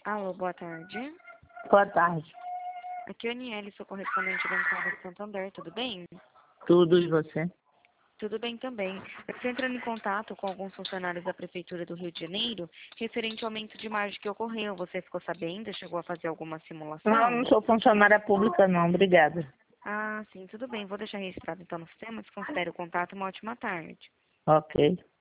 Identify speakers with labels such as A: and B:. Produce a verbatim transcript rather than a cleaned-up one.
A: Alô, boa tarde.
B: Boa tarde.
A: Aqui é a Aniele, sou correspondente bancária de Santander, tudo bem?
B: Tudo, e você?
A: Tudo bem também. Eu estou entrando em contato com alguns funcionários da Prefeitura do Rio de Janeiro, referente ao aumento de margem que ocorreu. Você ficou sabendo? Chegou a fazer alguma simulação?
B: Não, não sou funcionária pública não, obrigada.
A: Ah, sim, tudo bem. Vou deixar registrado então no sistema. Desconsidere o contato. Uma ótima tarde.
B: Ok.